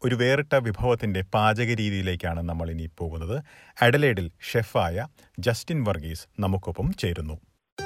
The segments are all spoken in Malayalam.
ഒരു വേറിട്ട വിഭവത്തിൻ്റെ പാചക രീതിയിലേക്കാണ് നമ്മൾ ഇനി പോകുന്നത്. അഡലേഡിൽ ഷെഫായ ജസ്റ്റിൻ വർഗീസ് നമുക്കൊപ്പം ചേരുന്നു.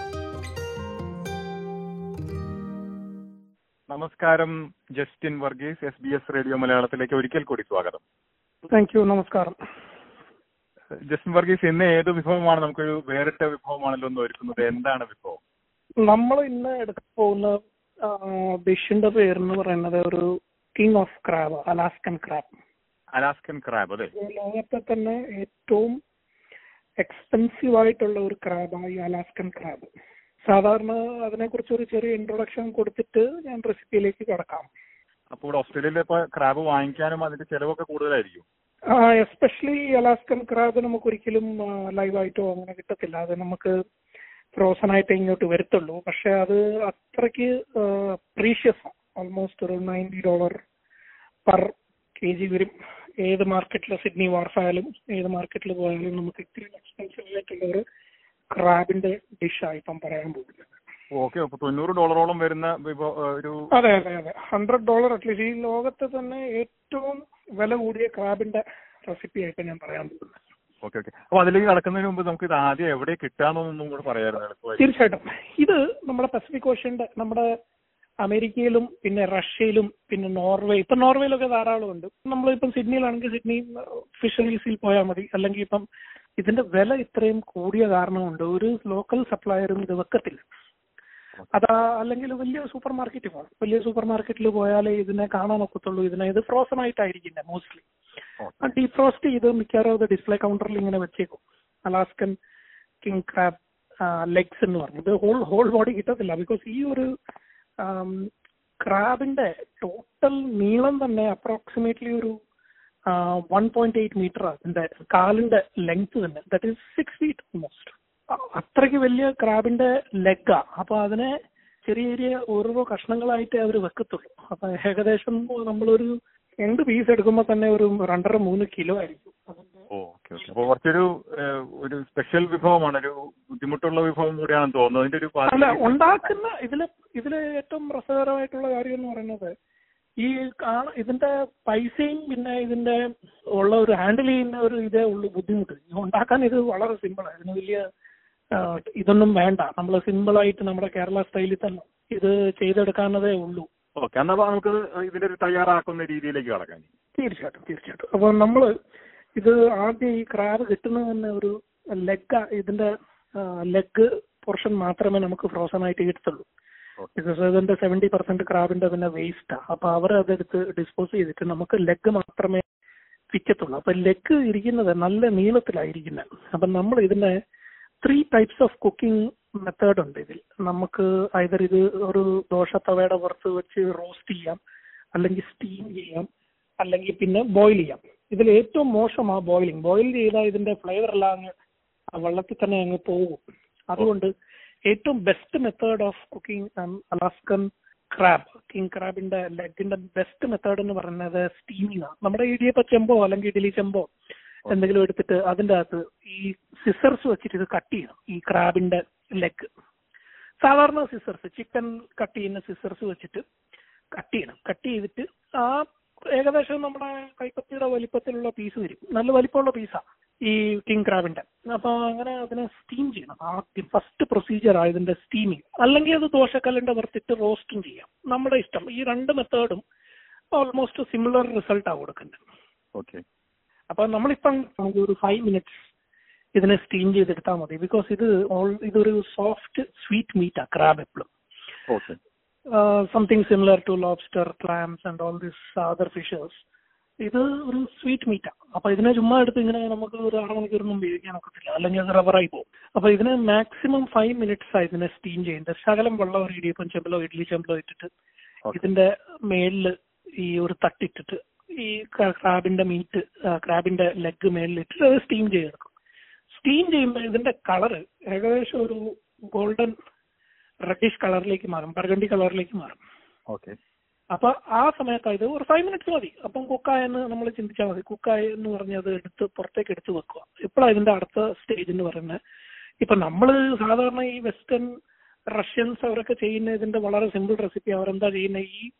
നമസ്കാരം ജസ്റ്റിൻ വർഗീസ്, SBS റേഡിയോ മലയാളത്തിലേക്ക് ഒരിക്കൽ കൂടി സ്വാഗതം. Thank you. നമസ്കാരം ജസ്റ്റിൻ വർഗീസ്. ഇന്ന് ഏത് വിഭവമാണ്? നമുക്കൊരു വേറിട്ട വിഭവമാണല്ലോ ഒന്ന് ഒരുക്കുന്നത്. എന്താണ് വിഭവം? നമ്മൾ ഇന്ന് എടുക്കാൻ പോകുന്ന ഡിഷിന്റെ പേരെന്ന് പറയുന്നത് ഒരു king of crab, Alaskan crab. Alaskan crab, അതെ. ലോകത്തെ തന്നെ ഏറ്റവും എക്സ്പെൻസീവ് ആയിട്ടുള്ള ഒരു ക്രാബാണ് ഈ അലാസ്കൻ ക്രാബ്. സാധാരണ അതിനെക്കുറിച്ച് ഒരു ചെറിയ ഇൻട്രൊഡക്ഷൻ കൊടുത്തിട്ട് ഞാൻ റെസിപ്പിയിലേക്ക് കിടക്കാം. അപ്പോൾ ഓസ്ട്രേലിയയിൽ ഇപ്പോൾ ക്രാബ് വാങ്ങിക്കാനും അതിന്റെ ചെലവൊക്കെ കൂടുതലായിരിക്കും. എസ്പെഷ്യലി അലാസ്കൻ ക്രാബ് നമുക്ക് ഒരിക്കലും ലൈവായിട്ടോ അങ്ങനെ കിട്ടത്തില്ല. അത് നമുക്ക് ഫ്രോസൺ ആയിട്ട് ഇങ്ങോട്ട് വരത്തുള്ളൂ. പക്ഷെ അത് അത്രയ്ക്ക് പ്രീഷ്യസ്, ഓൾമോസ്റ്റ് ഒരു $90 പെർ kg വരും. ഏത് മാർക്കറ്റിൽ, സിഡ്നി വാർഫായാലും ഏത് മാർക്കറ്റിൽ പോയാലും നമുക്ക് ഇത്രയും എക്സ്പെൻസീവ് ആയിട്ടുള്ള ഒരു ക്രാബിന്റെ ഡിഷാണ് ഇപ്പം പറയാൻ പോകുന്നത്. ഓക്കെ, അപ്പൊ $90 വരുന്ന ഒരു... അതെ അതെ അതെ, $100 അറ്റ്ലീസ്റ്റ്. ഈ ലോകത്തെ തന്നെ ഏറ്റവും വില കൂടിയ ക്രാബിന്റെ റെസിപ്പി ആയിട്ട് ഞാൻ പറയാൻ പോകുന്നത്. Okay okay. അപ്പൊ അതിലേക്ക് കടക്കുന്നതിന് മുമ്പ് നമുക്ക് ഇത് ആദ്യം എവിടെ കിട്ടാന്നൊന്നും കൂടെ പറയാമായിരുന്നു. തീർച്ചയായിട്ടും. ഇത് നമ്മുടെ പസഫിക് ഓഷ്യന്റെ, നമ്മുടെ അമേരിക്കയിലും പിന്നെ റഷ്യയിലും പിന്നെ നോർവേ. ഇപ്പൊ നോർവേയിലൊക്കെ ധാരാളം ഉണ്ട്. നമ്മളിപ്പം സിഡ്നിയിലാണെങ്കിൽ സിഡ്നി ഫിഷറീസിൽ പോയാൽ മതി. അല്ലെങ്കിൽ ഇപ്പം ഇതിന്റെ വില ഇത്രയും കൂടിയ കാരണമുണ്ട് ഒരു ലോക്കൽ സപ്ലയറും ഇത് വെക്കത്തില്ല. അതാ, അല്ലെങ്കിൽ വലിയ സൂപ്പർ മാർക്കറ്റിൽ പോകണം. വലിയ സൂപ്പർ മാർക്കറ്റിൽ പോയാലേ ഇതിനെ കാണാൻ ഒക്കത്തുള്ളൂ. ഇത് ഫ്രോസൺ ആയിട്ടായിരിക്കും മോസ്റ്റ്ലി. ഡീഫ്രോസ്റ്റ് ചെയ്ത് മിക്കവാറും അത് ഡിസ്പ്ലേ കൗണ്ടറിൽ ഇങ്ങനെ വെച്ചേക്കും. അലാസ്കൻ കിങ് ക്രാബ് ലെഗ്സ് എന്ന് പറഞ്ഞു. ഇത് ഹോൾ ബോഡി കിട്ടത്തില്ല. ബിക്കോസ് ഈ ഒരു ക്രാബിന്റെ ടോട്ടൽ നീളം തന്നെ അപ്രോക്സിമേറ്റ്ലി ഒരു 1.8 മീറ്റർ. അതിന്റെ കാലിന്റെ ലെങ്ത് തന്നെ, ദാറ്റ് ഈസ് 6 feet ഓൾമോസ്റ്റ്. അത്രയ്ക്ക് വലിയ ക്രാബിന്റെ ലെഗാ. അപ്പൊ അതിനെ ചെറിയ ചെറിയ ഓരോ കഷ്ണങ്ങളായിട്ട് അവർ വെക്കത്തുള്ളൂ. അപ്പൊ ഏകദേശം നമ്മളൊരു 2 പീസ് എടുക്കുമ്പോൾ തന്നെ ഒരു 2.5-3 കിലോ ആയിരിക്കും. അപ്പൊ കുറച്ചൊരു സ്പെഷ്യൽ വിഭവമാണ്, ഒരു ബുദ്ധിമുട്ടുള്ള വിഭവം കൂടിയാണെന്ന് തോന്നുന്നു. അതിന്റെ ഒരു അല്ല, ഉണ്ടാക്കുന്ന ഇതില് ഏറ്റവും രസകരമായിട്ടുള്ള കാര്യം എന്ന് പറയുന്നത് ഈ ഇതിന്റെ പൈസയും പിന്നെ ഇതിന്റെ ഉള്ള ഒരു ഹാൻഡിൽ ചെയ്യുന്ന ഒരു ഇതേ ഉള്ളൂ ബുദ്ധിമുട്ട്. ഉണ്ടാക്കാൻ ഇത് വളരെ സിമ്പിളാണ്. ഇതിന് വലിയ ഇതൊന്നും വേണ്ട. നമ്മൾ സിമ്പിളായിട്ട് നമ്മുടെ കേരള സ്റ്റൈലിൽ തന്നെ ഇത് ചെയ്തെടുക്കാനതേ ഉള്ളൂ. ഓക്കെ, എന്നാ നമുക്ക് ഇതിന്റെ ഒരു തയ്യാറാക്കുന്ന രീതിയിലേക്ക് കടക്കാൻ. തീർച്ചയായിട്ടും. അപ്പൊ നമ്മള് ഇത് ആദ്യം ഈ ക്രാബ് കിട്ടുന്നത് തന്നെ ഒരു ഇതിന്റെ ലെഗ് പോർഷൻ മാത്രമേ നമുക്ക് ഫ്രോസൺ ആയിട്ട് കിട്ടത്തുള്ളൂ. ബിക്കോസ് ഇതിന്റെ 70% ക്രാബിന്റെ പിന്നെ വേസ്റ്റാ. അപ്പൊ അവർ അതെടുത്ത് ഡിസ്പോസ് ചെയ്തിട്ട് നമുക്ക് ലെഗ് മാത്രമേ വിൽക്കത്തുള്ളൂ. അപ്പൊ ലെഗ് ഇരിക്കുന്നത് നല്ല നീളത്തിലായിരിക്കുന്നത്. അപ്പൊ നമ്മൾ ഇതിന്റെ 3 types ഓഫ് കുക്കിംഗ് മെത്തേഡ് ഉണ്ട് ഇതിൽ. നമുക്ക് ഐദർ ഇത് ഒരു ദോശത്തവയുടെ പുറത്ത് വെച്ച് റോസ്റ്റ് ചെയ്യാം, അല്ലെങ്കിൽ സ്റ്റീം ചെയ്യാം, അല്ലെങ്കിൽ പിന്നെ ബോയിൽ ചെയ്യാം. ഇതിൽ ഏറ്റവും മോശം ബോയിലിംഗ്. ബോയിൽ ചെയ്താൽ ഇതിന്റെ ഫ്ലേവർ എല്ലാം അങ്ങ് വെള്ളത്തിൽ തന്നെ അങ്ങ് പോകും. അതുകൊണ്ട് ഏറ്റവും best method of cooking Alaskan crab, king ക്രാബിന്റെ ലെഗിന്റെ ബെസ്റ്റ് മെത്തേഡ് എന്ന് പറയുന്നത് സ്റ്റീമിംഗ് ആണ്. നമ്മുടെ ഇടിയപ്പ ചെമ്പോ അല്ലെങ്കിൽ ഇഡ്ഡലി ചെമ്പോ എന്തെങ്കിലും എടുത്തിട്ട് അതിൻ്റെ അകത്ത് ഈ സിസേഴ്സ് വെച്ചിട്ട് ഇത് കട്ട് ചെയ്യണം. ഈ ക്രാബിന്റെ ലെഗ് സാധാരണ സിസേഴ്സ്, ചിക്കൻ കട്ട് ചെയ്യുന്ന സിസേഴ്സ് വെച്ചിട്ട് കട്ട് ചെയ്യണം. കട്ട് ചെയ്തിട്ട് ഏകദേശം നമ്മുടെ കൈപ്പത്തിയുടെ വലിപ്പത്തിലുള്ള പീസ് വരും. നല്ല വലിപ്പമുള്ള പീസാണ് ഈ കിങ് ക്രാബിന്റെ. അപ്പൊ അങ്ങനെ അതിനെ സ്റ്റീം ചെയ്യണം. ആദ്യം ഫസ്റ്റ് പ്രൊസീജിയർ ഇതിന്റെ സ്റ്റീമിങ്. അല്ലെങ്കിൽ അത് ദോശക്കല്ലിന്റെ പുറത്തിട്ട് റോസ്റ്റും ചെയ്യാം, നമ്മുടെ ഇഷ്ടം. ഈ 2 മെത്തേഡും ഓൾമോസ്റ്റ് സിമിലർ റിസൾട്ടാണ് കൊടുക്കുന്നത്. ഓക്കെ. അപ്പൊ നമ്മളിപ്പം ഒരു 5 minutes ഇതിനെ സ്റ്റീം ചെയ്തെടുത്താൽ മതി. ബിക്കോസ് ഇതൊരു സോഫ്റ്റ് സ്വീറ്റ് മീറ്റാ ക്രാബ് എപ്പോഴും. Something similar to lobster, clams and all this other fishes. ഇത് ഒരു സ്വീറ്റ് മീറ്റാ. അപ്പൊ ഇതിനെ ചുമ്മാ എടുത്ത് ഇങ്ങനെ നമുക്ക് ഒരു 6 മണിക്കൂറൊന്നും ഉപയോഗിക്കാൻ ഒക്കത്തില്ല, അല്ലെങ്കിൽ അത് റബ്ബറായി പോകും. അപ്പൊ ഇതിന് മാക്സിമം 5 minutes ഇതിനെ സ്റ്റീം ചെയ്യേണ്ടത്. ശകലം വെള്ളം ഒരു ഇടിയപ്പം ചെമ്പിലോ ഇഡ്ഡലി ചെമ്പിലോ ഇട്ടിട്ട് ഇതിന്റെ മേളില് ഈ ഒരു തട്ടിട്ടിട്ട് ഈ ക്രാബിന്റെ മീറ്റ്, ക്രാബിന്റെ ലെഗ് മേളിലിട്ടിട്ട് അത് സ്റ്റീം ചെയ്തെടുക്കും. സ്റ്റീം ചെയ്യുമ്പോൾ ഇതിന്റെ കളറ് ഏകദേശം ഒരു ഗോൾഡൻ റെഡിഷ് കളറിലേക്ക് മാറും, ബർഗണ്ടി കളറിലേക്ക് മാറും. ഓക്കെ. അപ്പൊ ആ സമയത്ത് ഇത് ഒരു 5 minutes മതി. അപ്പം കുക്കായെന്ന് നമ്മൾ ചിന്തിച്ചാൽ മതി. കുക്കായ എന്ന് പറഞ്ഞത് എടുത്ത് പുറത്തേക്ക് എടുത്ത് വെക്കുക. ഇപ്പോഴാണ് ഇതിന്റെ അടുത്ത സ്റ്റേജ് എന്ന് പറയുന്നത്. ഇപ്പൊ നമ്മൾ സാധാരണ ഈ വെസ്റ്റേൺ റഷ്യൻസ് അവരൊക്കെ ചെയ്യുന്ന ഇതിന്റെ വളരെ സിമ്പിൾ റെസിപ്പി. അവരെന്താ ചെയ്യുന്നത്, ഈ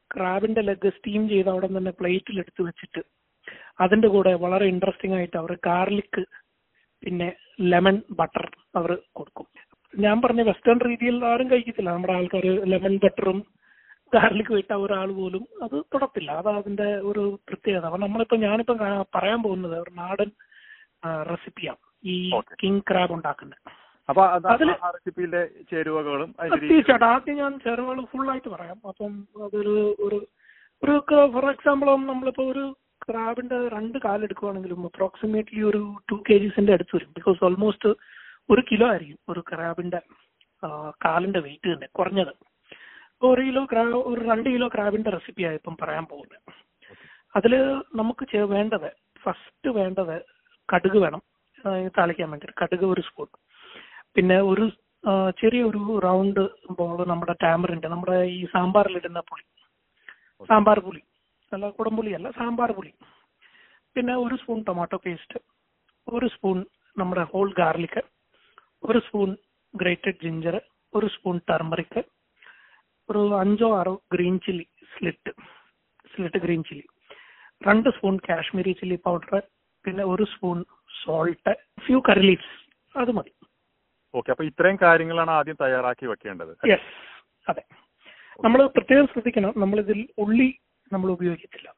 ക്രാബിന്റെ ലെഗ് സ്റ്റീം ചെയ്ത് അവിടെ തന്നെ പ്ലേറ്റിൽ എടുത്ത് വെച്ചിട്ട് അതിന്റെ കൂടെ വളരെ ഇൻട്രസ്റ്റിംഗ് ആയിട്ട് അവർ ഗാർലിക് പിന്നെ ലെമൺ ബട്ടർ അവർ കൊടുക്കും. ഞാൻ പറഞ്ഞ വെസ്റ്റേൺ രീതിയിൽ ആരും കഴിക്കത്തില്ല. നമ്മുടെ ആൾക്കാർ ലെമൺ ബട്ടറും ഗാർലിക്കും ഇട്ട ഒരാൾ പോലും അത് തൊടത്തില്ല. അത് അതിന്റെ ഒരു പ്രത്യേകത. അപ്പൊ ഞാനിപ്പോ പറയാൻ പോകുന്നത് ഒരു നാടൻ റെസിപ്പിയാണ് ഈ കിങ് ക്രാബ് ഉണ്ടാക്കുന്നത്. അപ്പൊ റെസിപ്പിയിലെ ചേരുവകളും തീർച്ചയായിട്ടും ആദ്യം ഞാൻ ചേരുവകൾ ഫുൾ ആയിട്ട് പറയാം. അപ്പം അതൊരു ഒരു ഫോർ എക്സാമ്പിൾ നമ്മളിപ്പോ ഒരു ക്രാബിന്റെ 2 കാലെടുക്കുവാണെങ്കിലും അപ്രോക്സിമേറ്റ്ലി ഒരു 2 kgs അടുത്ത് വരും. ബിക്കോസ് ഓൾമോസ്റ്റ് 1 കിലോ ആയിരിക്കും ഒരു ക്രാബിന്റെ കാലിന്റെ വെയിറ്റ് തന്നെ കുറഞ്ഞത്. 1 2 കിലോ ക്രാബിന്റെ റെസിപ്പിയാണ് ഇപ്പം പറയാൻ പോകുന്നത്. അതില് നമുക്ക് വേണ്ടത് ഫസ്റ്റ് വേണ്ടത് കടുക് വേണം താളിക്കാൻ വേണ്ടി. കടുക് 1 സ്പൂൺ, പിന്നെ ഒരു ചെറിയൊരു റൗണ്ട് ബോൾ നമ്മുടെ ടാമറിന്റെ നമ്മുടെ ഈ സാമ്പാറിലിടുന്ന പുളി, സാമ്പാർ പുളി അല്ല കുടംപുളി അല്ല സാമ്പാർ പുളി, പിന്നെ 1 സ്പൂൺ ടൊമാറ്റോ പേസ്റ്റ്, 1 സ്പൂൺ നമ്മുടെ whole garlic, 1 spoon grated ginger, 1 spoon turmeric, ഒരു 5-6 green chilli slit green chilli, 2 spoon Kashmiri chilli powder, പിന്നെ 1 spoon salt, few curry leaves. അത് മതി. ഓക്കെ. അപ്പൊ ഇത്രയും കാര്യങ്ങളാണ് ആദ്യം തയ്യാറാക്കി വെക്കേണ്ടത്. യെസ്, അതെ. നമ്മൾ പ്രത്യേകം ശ്രദ്ധിക്കണം, നമ്മളിതിൽ ഉള്ളി നമ്മൾ ഉപയോഗിക്കത്തില്ല.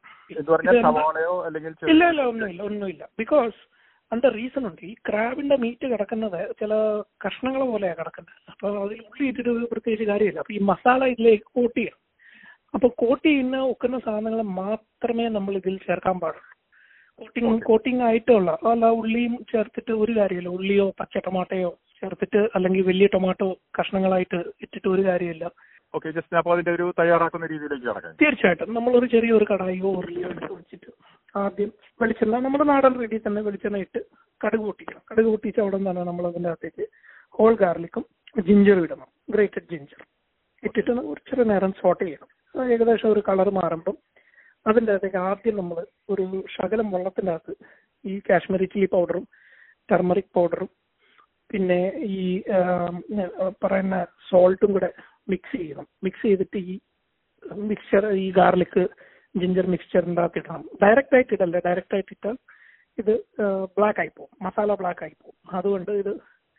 ഇല്ല, ഒന്നുമില്ല. ബിക്കോസ് അതിന്റെ റീസൺ ഉണ്ട്. ഈ ക്രാബിന്റെ മീറ്റ് കിടക്കുന്നത് ചില കഷ്ണങ്ങൾ പോലെയാണ് കിടക്കുന്നത്. അപ്പൊ അതിൽ ഉള്ളി ഇട്ടിട്ട് പ്രത്യേകിച്ച് കാര്യമില്ല. അപ്പൊ ഈ മസാല ഇതിലേക്ക് കോട്ട് ചെയ്യണം. അപ്പൊ കോട്ട് ചെയ്യുന്ന ഒക്കുന്ന സാധനങ്ങൾ മാത്രമേ നമ്മൾ ഇതിൽ ചേർക്കാൻ പാടുള്ളൂ. കോട്ടിംഗ് ആയിട്ടുള്ള അല്ല ഉള്ളിയും ചേർത്തിട്ട് ഒരു കാര്യമില്ല. ഉള്ളിയോ പച്ച ടൊമാറ്റോയോ ചേർത്തിട്ട് അല്ലെങ്കിൽ വലിയ ടൊമാറ്റോ കഷ്ണങ്ങളായിട്ട് ഇട്ടിട്ട് ഒരു കാര്യമില്ല. ഓക്കെ, ജസ്റ്റ് അപ്പോൾ അതിന്റെ ഒരു തയ്യാറാക്കുന്ന രീതിയിലേക്ക് കടക്കാം. തീർച്ചയായിട്ടും നമ്മളൊരു ചെറിയൊരു കടായിയോ ഉരുളിയോ എടുത്ത് വെച്ചിട്ട് ആദ്യം വെളിച്ചെണ്ണ നമ്മുടെ നാടൻ രീതിയിൽ തന്നെ വെളിച്ചെണ്ണ ഇട്ട് കടുക് പൊട്ടിക്കണം. കടുക് പൊട്ടിച്ച് അവിടെ നിന്നാണ് നമ്മൾ അതിൻ്റെ അകത്തേക്ക് ഹോൾ ഗാർലിക്കും ജിഞ്ചറും ഇടണം. ഗ്രേറ്റഡ് ജിഞ്ചർ ഇട്ടിട്ട് ഒരു ചെറിയ നേരം സോട്ട് ചെയ്യണം. ഏകദേശം ഒരു കളർ മാറുമ്പം അതിൻ്റെ അകത്തേക്ക് ആദ്യം നമ്മൾ ഒരു ശകലം വെള്ളത്തിൻ്റെ അകത്ത് ഈ കാശ്മീരി ചില്ലി പൗഡറും ടർമറിക് പൗഡറും പിന്നെ ഈ പറയുന്ന സോൾട്ടും കൂടെ മിക്സ് ചെയ്യണം. മിക്സ് ചെയ്തിട്ട് ഈ മിക്സ്ചർ ഈ ഗാർലിക് ജിഞ്ചർ മിക്സ്ചറിൻ്റെ അകത്ത് ഇടണം. ഡയറക്റ്റ് ആയിട്ട് ഇടല്ലേ. ഡയറക്റ്റ് ആയിട്ട് ഇട്ടാൽ ഇത് ബ്ലാക്ക് ആയി പോകും, മസാല ബ്ലാക്ക് ആയി പോകും. അതുകൊണ്ട് ഇത്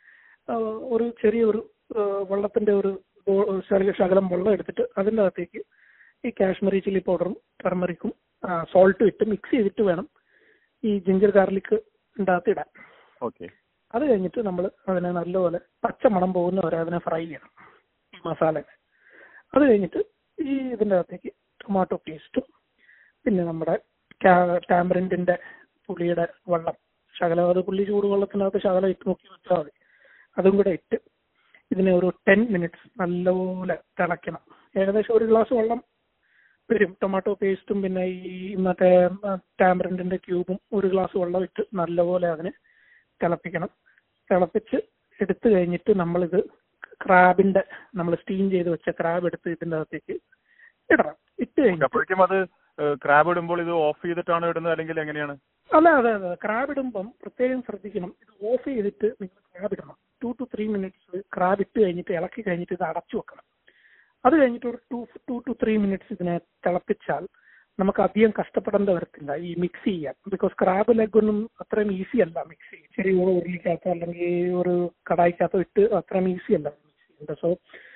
ഒരു ചെറിയൊരു വെള്ളത്തിന്റെ ഒരു ശകലം വെള്ളം എടുത്തിട്ട് അതിൻ്റെ അകത്തേക്ക് ഈ കാശ്മീരി ചില്ലി പൗഡറും ടർമറിക്കും സോൾട്ടും ഇട്ട് മിക്സ് ചെയ്തിട്ട് വേണം ഈ ജിഞ്ചർ ഗാർലിക് അകത്ത് ഇടാൻ. ഓക്കെ. അത് കഴിഞ്ഞിട്ട് നമ്മൾ അതിനെ നല്ലപോലെ പച്ച മണം പോകുന്നവരെ അതിനെ ഫ്രൈ ചെയ്യണം ഈ മസാല. അത് കഴിഞ്ഞിട്ട് ഈ ഇതിൻ്റെ അകത്തേക്ക് ടൊമാറ്റോ പേസ്റ്റും പിന്നെ നമ്മുടെ ടാമറിൻഡിന്റെ പുളിയുടെ വെള്ളം ശകലം, അത് പുള്ളി ചൂടുവെള്ളത്തിനകത്ത് ശകലം ഇട്ട് നോക്കി വെച്ചാൽ മതി. അതും കൂടെ ഇട്ട് ഇതിനെ ഒരു 10 minutes നല്ലപോലെ തിളയ്ക്കണം. ഏകദേശം 1 ഗ്ലാസ് വെള്ളം വരും. ടൊമാറ്റോ പേസ്റ്റും പിന്നെ ഈ മറ്റേ ടാമറിൻഡിന്റെ ക്യൂബും 1 ഗ്ലാസ് വെള്ളം ഇട്ട് നല്ലപോലെ അതിനെ തിളപ്പിക്കണം. തിളപ്പിച്ച് എടുത്തു കഴിഞ്ഞിട്ട് നമ്മളിത് ക്രാബിന്റെ നമ്മൾ സ്റ്റീം ചെയ്ത് വെച്ച ക്രാബ് എടുത്ത് ഇതിന്റെ അകത്തേക്ക് ഇടണം. ഇട്ട് കഴിഞ്ഞപ്പോഴേക്കും അത് ക്രാബ് ഇടുമ്പോൾ ഇത് ഓഫ് ചെയ്തിട്ടാണ് ഇടുന്നത് അല്ലെങ്കിൽ എങ്ങനെയാണ്? അതെ. ക്രാബ് ഇടുമ്പം പ്രത്യേകം ശ്രദ്ധിക്കണം. ഇത് ഓഫ് ചെയ്തിട്ട് നിങ്ങൾ ക്രാബ് ഇടണം. 2 to 3 minutes ക്രാബ് ഇട്ട് കഴിഞ്ഞിട്ട് ഇളക്കി കഴിഞ്ഞിട്ട് ഇത് അടച്ചു വെക്കണം. അത് കഴിഞ്ഞിട്ട് ഒരു 2 to 3 minutes ഇതിനെ തിളപ്പിച്ചാൽ നമുക്ക് അധികം കഷ്ടപ്പെടേണ്ട വരത്തില്ല ഈ മിക്സ് ചെയ്യാൻ. ബിക്കോസ് ക്രാബ് ലെഗ് ഒന്നും അത്രയും ഈസി അല്ല മിക്സ് ചെയ്യാൻ. ചെറിയ ഉരുളിക്കകത്തോ അല്ലെങ്കിൽ ഒരു കടായിക്കകത്തോ ഇട്ട് അത്രയും ഈസി അല്ല മിക്സ് ചെയ്യുന്നത്. So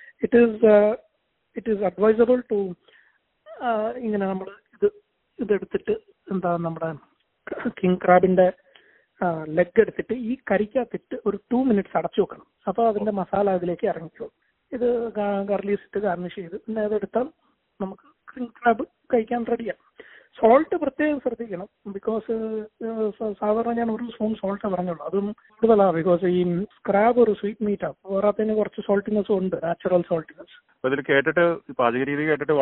it is advisable to ഇങ്ങനെ നമ്മൾ ഇതെടുത്തിട്ട് എന്താ നമ്മുടെ കിങ് ക്രാബിന്റെ ലെഗ് എടുത്തിട്ട് ഈ കരിക്കകത്തിട്ട് ഒരു 2 minutes അടച്ചു വെക്കണം. അപ്പോൾ അതിന്റെ മസാല അതിലേക്ക് ഇറങ്ങിക്കോളും. ഇത് ഗാർലിക് ഇട്ട് ഗാർണിഷ് ചെയ്ത് പിന്നെ അതെടുത്താൽ നമുക്ക് കിങ് ക്രാബ് കഴിക്കാൻ റെഡിയാണ്. സോൾട്ട് പ്രത്യേകം ശ്രദ്ധിക്കണം. ബിക്കോസ് സാധാരണ ഞാൻ 1 സ്പൂൺ സോൾട്ട് പറഞ്ഞുള്ളൂ. അതും കൂടുതലാണ്. ബിക്കോസ് ഈ ക്രാബ് ഒരു സ്വീറ്റ് മീറ്റാണ്. പോരാത്തതിന് കുറച്ച് സോൾട്ടിനെസ്സും ഉണ്ട്, നാച്ചുറൽ സോൾട്ടിനെസ്. ഇതിൽ കേട്ടിട്ട് പാചക രീതി കേട്ടിട്ട്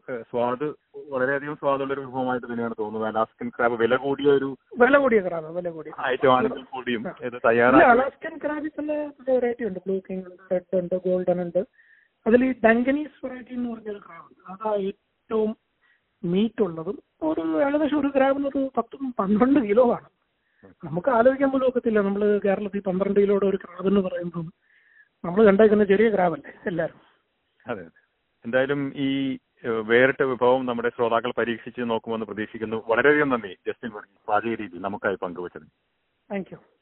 വളരെയധികം സ്വാദുള്ള ഒരു വിഭവമായിട്ട് തന്നെയാണ് തോന്നുന്നത്. അലാസ്കൻ ക്രാബ് വില കൂടിയ ക്രാബ് ഐറ്റം ആണെങ്കിൽ കൂടിയും അലാസ്കൻ ക്രാബിൽ തന്നെ വെറൈറ്റി ഉണ്ട്. ബ്ലൂ കിങ് ഉണ്ട്, റെഡ് ഉണ്ട്, ഗോൾഡൻ ഉണ്ട്. അതിൽ ഈ ഡങ്കനീസ് വെറൈറ്റി എന്ന് പറഞ്ഞൊരു ക്രാബ് ഉണ്ട്. അതാ ഏറ്റവും മീറ്റ് ഉള്ളതും ഏകദേശം ഒരു ക്രാബിന് ഒരു 10-12 കിലോ ആണ്. നമുക്ക് ആലോചിക്കാൻ പോലും ഒക്കത്തില്ല. നമ്മൾ കേരളത്തിൽ 12 കിലോയുടെ ഒരു ക്രാബ് എന്ന് പറയുമ്പോൾ നമ്മൾ കണ്ടേക്കുന്ന ചെറിയ ക്രാബല്ലേ എല്ലാവരും. അതെ. എന്തായാലും ഈ വേറിട്ട വിഭവം നമ്മുടെ ശ്രോതാക്കൾ പരീക്ഷിച്ച് നോക്കുമെന്ന് പ്രതീക്ഷിക്കുന്നു. വളരെയധികം നന്ദി ജസ്റ്റിൻ വർഗീസ്, പാചക രീതി നമുക്കായി പങ്കുവച്ചത്. Thank U.